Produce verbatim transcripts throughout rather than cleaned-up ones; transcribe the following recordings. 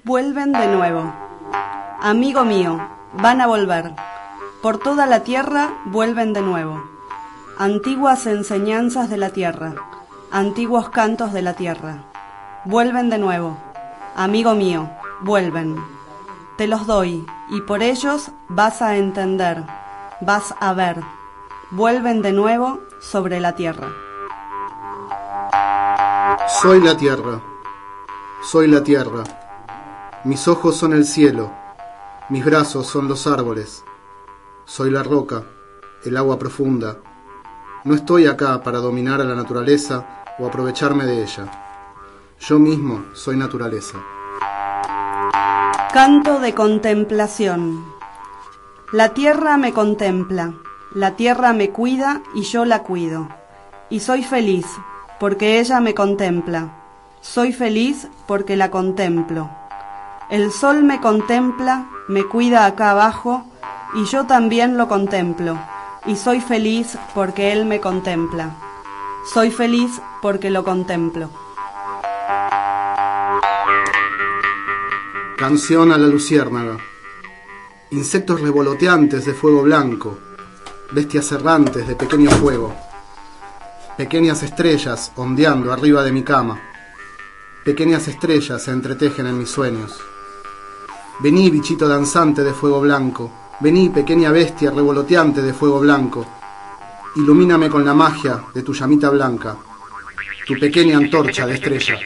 vuelven de nuevo. Amigo mío, van a volver. Por toda la tierra vuelven de nuevo. Antiguas enseñanzas de la tierra, antiguos cantos de la tierra. Vuelven de nuevo. Amigo mío, vuelven. Te los doy, y por ellos vas a entender, vas a ver. Vuelven de nuevo sobre la tierra. Soy la tierra, soy la tierra. Mis ojos son el cielo, mis brazos son los árboles. Soy la roca, el agua profunda. No estoy acá para dominar a la naturaleza o aprovecharme de ella. Yo mismo soy naturaleza. Canto de contemplación. La tierra me contempla, la tierra me cuida y yo la cuido. Y soy feliz porque ella me contempla. Soy feliz porque la contemplo. El sol me contempla, me cuida acá abajo, y yo también lo contemplo. Y soy feliz porque él me contempla. Soy feliz porque lo contemplo. Canción a la luciérnaga. Insectos revoloteantes de fuego blanco, bestias errantes de pequeño fuego, pequeñas estrellas ondeando arriba de mi cama. Pequeñas estrellas se entretejen en mis sueños. Vení, bichito danzante de fuego blanco, vení, pequeña bestia revoloteante de fuego blanco. Ilumíname con la magia de tu llamita blanca, tu pequeña antorcha de estrella.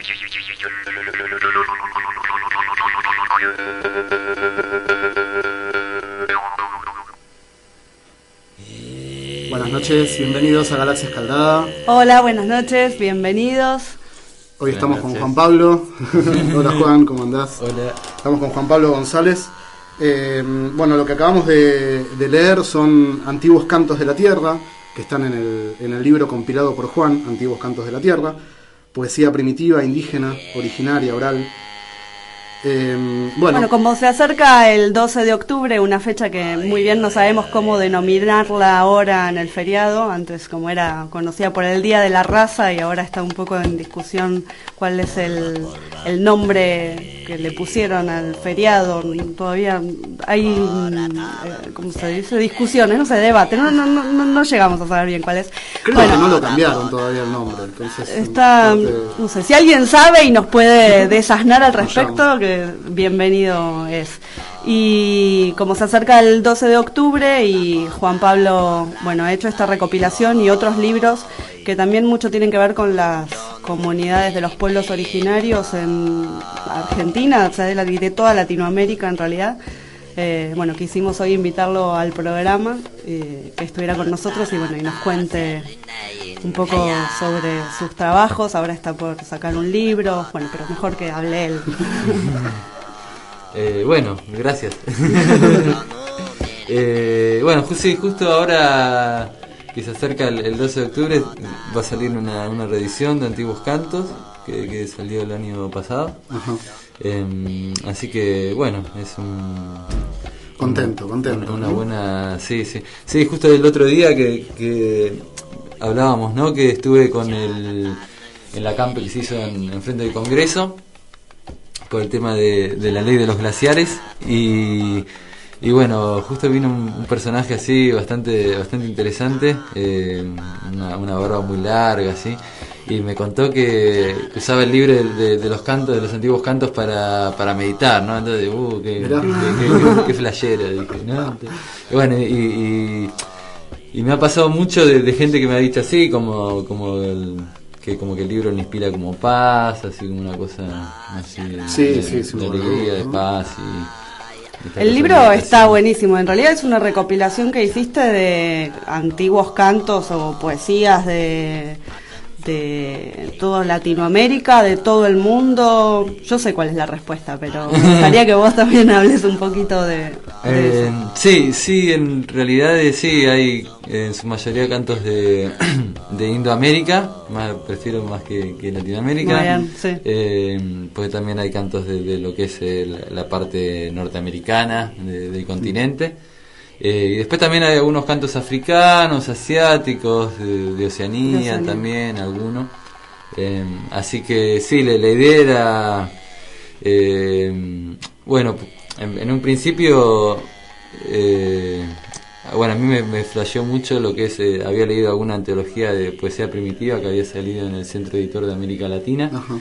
Buenas noches, bienvenidos a Galaxia Escaldada. Hola, buenas noches, bienvenidos. Hoy estamos con Juan Pablo. Hola Juan, ¿cómo andás? Hola. Estamos con Juan Pablo González. Eh, bueno, lo que acabamos de, de leer son Antiguos Cantos de la Tierra, que están en el, en el libro compilado por Juan, Antiguos Cantos de la Tierra. Poesía primitiva, indígena, originaria, oral. Eh, bueno. bueno, como se acerca el doce de octubre, una fecha que muy bien no sabemos cómo denominarla ahora en el feriado, antes como era conocida por el Día de la Raza y ahora está un poco en discusión cuál es el, el nombre que le pusieron al feriado. Todavía hay, eh, ¿cómo se dice? Discusiones, no se debate, no, no, no, no llegamos a saber bien cuál es. Creo bueno, que no lo cambiaron todavía el nombre, entonces está, no sé, si alguien sabe y nos puede desasnar al respecto, que bienvenido es. Y como se acerca el doce de octubre y Juan Pablo, bueno, ha hecho esta recopilación y otros libros que también mucho tienen que ver con las comunidades de los pueblos originarios en Argentina, o sea, de, la, de toda Latinoamérica en realidad. Eh, bueno, quisimos hoy invitarlo al programa, eh, que estuviera con nosotros y bueno, y nos cuente un poco sobre sus trabajos. Ahora está por sacar un libro, bueno, pero mejor que hable él. eh, bueno, gracias. eh, bueno, sí, justo ahora que se acerca el, el doce de octubre va a salir una, una reedición de Antiguos Cantos que, que salió el año pasado. Ajá. Eh, así que bueno, es un contento, una, contento. Una, una buena, sí, sí, sí. Justo el otro día que, que hablábamos, ¿no? Que estuve con el en la acampe que se hizo en, en frente del Congreso por el tema de, de la ley de los glaciares y y bueno, justo vino un, un personaje así bastante bastante interesante, eh, una, una barba muy larga así. Y me contó que usaba el libro de, de, de los cantos, de los antiguos cantos para, para meditar, ¿no? Entonces, uh, qué, qué, qué, qué, qué flashero, dije, ¿no? Y bueno, y, y, y me ha pasado mucho de, de gente que me ha dicho así, como, como el, que como que el libro le inspira como paz, así como una cosa así de, sí, de, sí, sí, de alegría, de paz y... El libro está buenísimo, en realidad es una recopilación que hiciste de antiguos cantos o poesías de... de toda Latinoamérica, de todo el mundo. Yo sé cuál es la respuesta, pero me gustaría que vos también hables un poquito de, de eh, eso. Sí, sí, en realidad eh, sí, hay eh, en su mayoría cantos de, de Indoamérica, más, prefiero más que, que Latinoamérica. Bien, sí. eh, porque también hay cantos de, de lo que es el, la parte norteamericana de, del continente. Eh, y después también hay algunos cantos africanos, asiáticos, de, de Oceanía, de Oceanía también, algunos. Eh, así que sí, la, la idea era eh, bueno, en, en un principio, eh, bueno, a mí me, me flasheó mucho lo que es, eh, había leído alguna antología de poesía primitiva que había salido en el Centro Editor de América Latina. Ajá.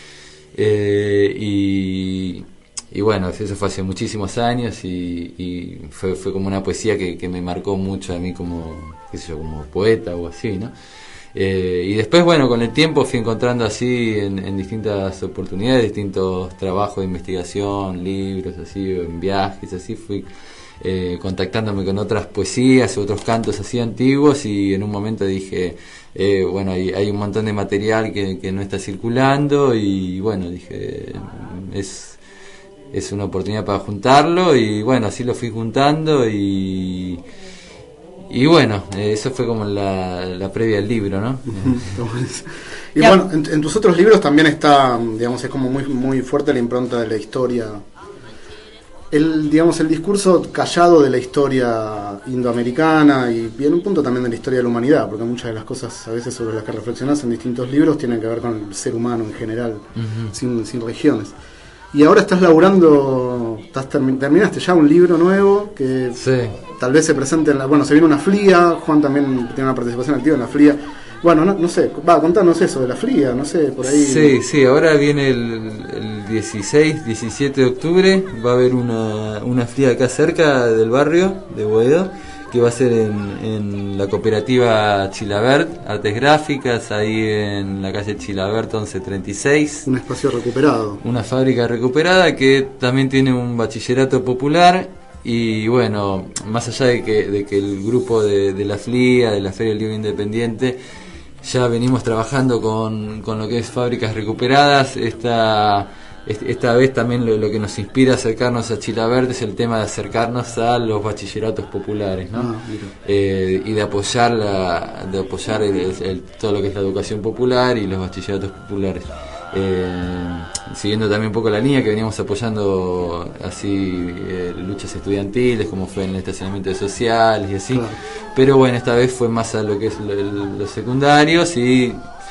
Eh, y, y bueno, eso fue hace muchísimos años y, y fue, fue como una poesía que, que me marcó mucho a mí como, qué sé yo, como poeta o así, ¿no? Eh, y después, bueno, con el tiempo fui encontrando así en, en distintas oportunidades, distintos trabajos de investigación, libros, así, en viajes, así, fui eh, contactándome con otras poesías, otros cantos así antiguos, y en un momento dije, eh, bueno, hay, hay un montón de material que, que no está circulando, y bueno, dije, es, es una oportunidad para juntarlo, y bueno, así lo fui juntando, y... Y bueno, eh, eso fue como la, la previa al libro, ¿no? Y ya. Bueno, en, en tus otros libros también está, digamos, es como muy muy fuerte la impronta de la historia. El, digamos, el discurso callado de la historia indoamericana y, y en un punto también de la historia de la humanidad, porque muchas de las cosas a veces sobre las que reflexionás en distintos libros tienen que ver con el ser humano en general, uh-huh. sin, sin regiones. Y ahora estás laburando, estás termi- terminaste ya un libro nuevo que sí. tal vez se presente en la... Bueno, se viene una FLIA, Juan también tiene una participación activa en la FLIA. Bueno, no, no sé, va, contanos eso de la FLIA, no sé, por ahí... Sí, sí, ahora viene el, el dieciséis, diecisiete de octubre, va a haber una, una FLIA acá cerca del barrio de Boedo, que va a ser en, en la cooperativa Chilabert, Artes Gráficas, ahí en la calle Chilabert once treinta y seis. Un espacio recuperado. Una fábrica recuperada que también tiene un bachillerato popular y bueno, más allá de que, de que el grupo de, de la FLIA, de la Feria del Libro Independiente, ya venimos trabajando con, con lo que es fábricas recuperadas, esta... Esta vez también lo, lo que nos inspira a acercarnos a Chilabert es el tema de acercarnos a los bachilleratos populares, ¿no? Ah, eh, y de apoyar la, de apoyar el, el, el, todo lo que es la educación popular y los bachilleratos populares. Eh, siguiendo también un poco la línea que veníamos apoyando así eh, luchas estudiantiles como fue en el estacionamiento de sociales y así, claro. Pero bueno, esta vez fue más a lo que es lo, el, los secundarios y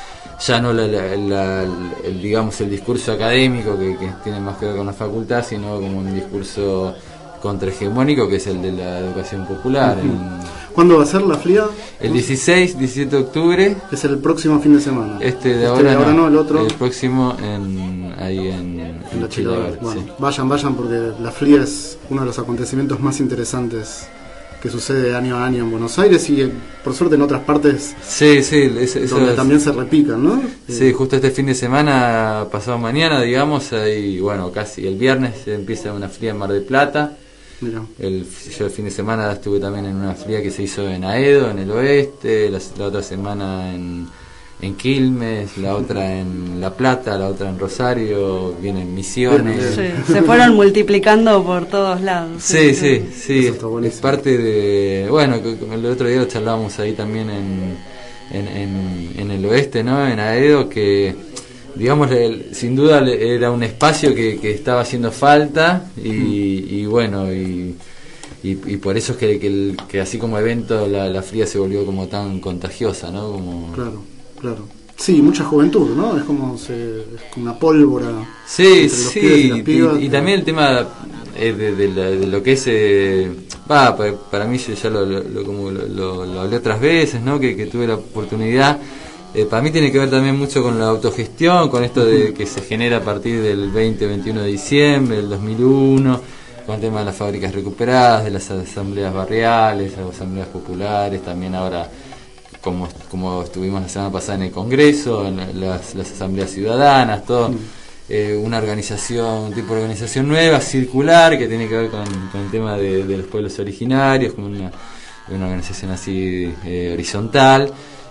ya no la, la, la, el, digamos el discurso académico que, que tiene más que ver con la facultad, sino como un discurso contrahegemónico que es el de la educación popular. Uh-huh. en, ¿Cuándo va a ser la FLIA? El dieciséis, diecisiete de octubre. Es el próximo fin de semana. Este de este ahora, de ahora no, no, el otro. El próximo en, ahí en, en, en la Chilabert. Bueno, sí. Vayan, vayan porque la FLIA es uno de los acontecimientos más interesantes que sucede año a año en Buenos Aires y por suerte en otras partes sí, sí, eso, eso donde es, también se repican, ¿no? Sí, justo este fin de semana, pasado mañana, digamos, ahí, bueno, casi el viernes empieza una FLIA en Mar del Plata. Mira. El, yo el fin de semana estuve también en una FLIA que se hizo en Aedo, en el oeste, la, la otra semana en, en Quilmes, la otra en La Plata, la otra en Rosario, viene en Misiones. Sí, se fueron multiplicando por todos lados. Sí, sí, sí, sí es parte de... Bueno, el otro día lo charlábamos ahí también en, en, en, en el oeste, ¿no? En Aedo, que... digamos, el, sin duda era un espacio que, que estaba haciendo falta y, mm. y bueno, y, y, y por eso es que, que, el, que así como evento la, la FLIA se volvió como tan contagiosa, ¿no? Como... Claro, claro. Sí, mucha juventud, ¿no? Es como, se, es como una pólvora. Sí, sí, y, pibas, y, y también el tema eh, de, de, la, de lo que es... Eh, va, para, para mí ya lo, lo, lo, como lo, lo, lo hablé otras veces, ¿no? Que, que tuve la oportunidad... Eh, para mí tiene que ver también mucho con la autogestión, con esto de que se genera a partir del veinte veintiuno de diciembre del dos mil uno, con el tema de las fábricas recuperadas, de las asambleas barriales, las asambleas populares, también ahora como, como estuvimos la semana pasada en el Congreso, en las, las asambleas ciudadanas, todo, eh, una organización, un tipo de organización nueva, circular, que tiene que ver con, con el tema de, de los pueblos originarios, como una, una organización así eh, horizontal.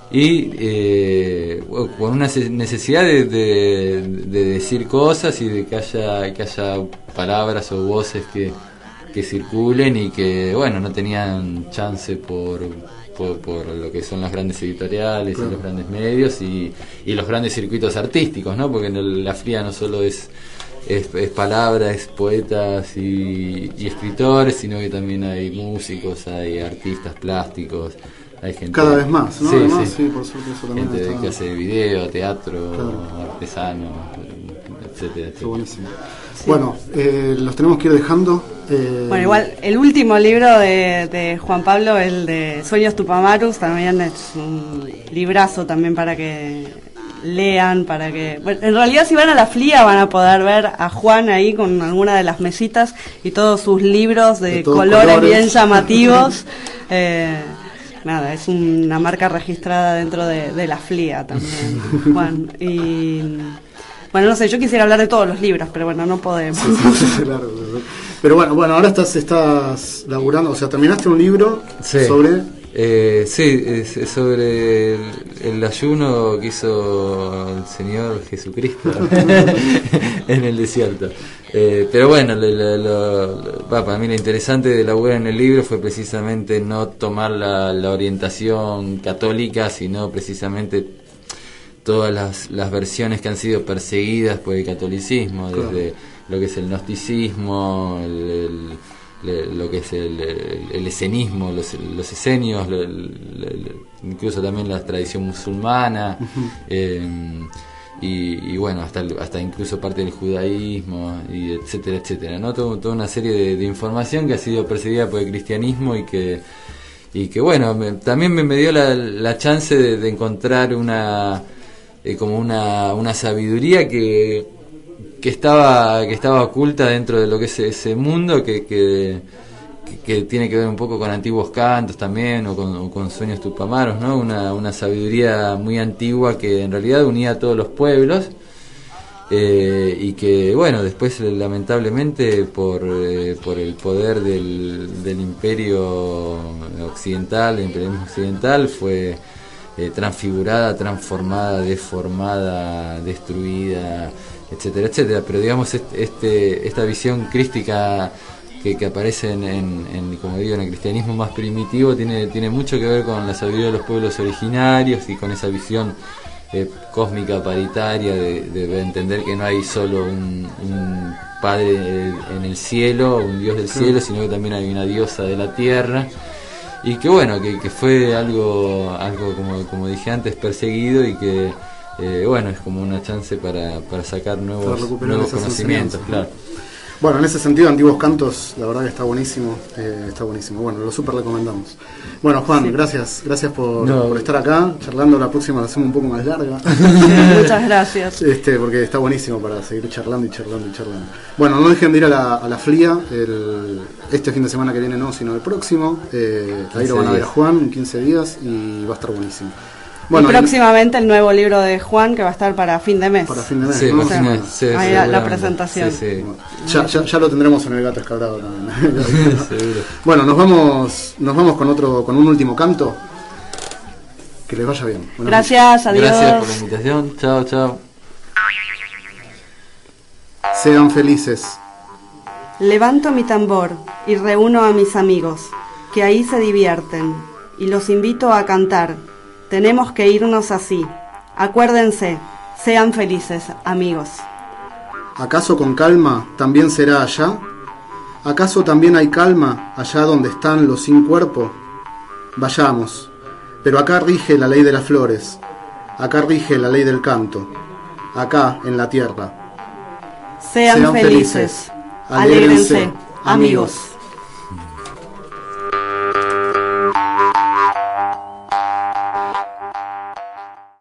Y eh, con una necesidad de, de, de decir cosas y de que haya que haya palabras o voces que, que circulen y que bueno no tenían chance por, por, por lo que son las grandes editoriales, claro, y los grandes medios y, y los grandes circuitos artísticos, ¿no? Porque en la FLIA no solo es Es, es palabra, es poetas y, y escritores, sino que también hay músicos, hay artistas plásticos, hay gente cada vez más, ¿no? Sí, Además, sí. sí, por suerte eso también gente está... que hace video, teatro, claro, artesano, etcétera, etcétera. Buenísimo. Sí. Bueno, eh, los tenemos que ir dejando. Eh, bueno, igual, el último libro de, de Juan Pablo, el de Sueños Tupamaros, también es un librazo también para que lean, para que... Bueno, en realidad si van a la F L I A van a poder ver a Juan ahí con alguna de las mesitas y todos sus libros de, de colores, colores bien llamativos. eh, nada, es una marca registrada dentro de, de la F L I A también, Juan. Y... Bueno, no sé, yo quisiera hablar de todos los libros, pero bueno, no podemos. Sí, sí, sí, claro. Pero bueno, bueno, ahora estás estás laburando, o sea, terminaste un libro sí. sobre... Eh, sí, es, es sobre el, el ayuno que hizo el Señor Jesucristo en el desierto. Eh, pero bueno, lo, lo, lo, va, para mí lo interesante de laburar en el libro fue precisamente no tomar la, la orientación católica, sino precisamente todas las, las versiones que han sido perseguidas por el catolicismo, claro. Desde lo que es el gnosticismo, el, el, lo que es el, el, el esenismo, los, los esenios, el, el, incluso también la tradición musulmana, uh-huh. eh, y, y bueno, hasta hasta incluso parte del judaísmo, y etcétera, etcétera, ¿no? Todo, toda una serie de, de información que ha sido perseguida por el cristianismo y que y que bueno, me, también me, me dio la, la chance de, de encontrar una Eh, como una, una sabiduría que que estaba que estaba oculta dentro de lo que es ese mundo que que, que, que tiene que ver un poco con antiguos cantos también o con, o con Sueños Tupamaros, ¿no? Una, una sabiduría muy antigua que en realidad unía a todos los pueblos eh, y que bueno, después lamentablemente por eh, por el poder del, del imperio occidental, del imperialismo occidental, fue Eh, transfigurada, transformada, deformada, destruida, etcétera, etcétera. Pero digamos, este, esta visión crística que, que aparece en, en, en, como digo, en el cristianismo más primitivo tiene, tiene mucho que ver con la sabiduría de los pueblos originarios y con esa visión eh, cósmica paritaria de, de entender que no hay solo un, un padre en el cielo, un dios del cielo, sino que también hay una diosa de la tierra. Y que bueno, que, que fue algo, algo como, como dije antes, perseguido y que, eh, bueno, es como una chance para, para sacar nuevos, para nuevos conocimientos, claro. Bueno, en ese sentido, Antiguos Cantos, la verdad que está buenísimo, eh, está buenísimo. Bueno, lo súper recomendamos. Bueno, Juan, sí. gracias, gracias por, no. por estar acá, charlando. La próxima la hacemos un poco más larga. Sí, muchas gracias. Este, porque está buenísimo para seguir charlando y charlando y charlando. Bueno, no dejen de ir a la, a la F L I A, el, este fin de semana que viene no, sino el próximo. Eh, ahí lo van a ver a Juan en quince días y va a estar buenísimo. Bueno, y próximamente el nuevo libro de Juan que va a estar para fin de mes. Para fin de mes, sí, ¿no? o sea, mes, sí, ahí la, la presentación. Sí, sí. Ya, ya, ya lo tendremos en el Gato Escabrado también. Bueno, nos vamos, nos vamos con otro, con un último canto. Que les vaya bien. Buenas Gracias, adiós. Gracias por la invitación. Chao, chao. Sean felices. Levanto mi tambor y reúno a mis amigos, que ahí se divierten, y los invito a cantar. Tenemos que irnos así. Acuérdense, sean felices, amigos. ¿Acaso con calma también será allá? ¿Acaso también hay calma allá donde están los sin cuerpo? Vayamos, pero acá rige la ley de las flores, acá rige la ley del canto, acá en la tierra. Sean, sean felices, felices, alégrense, amigos.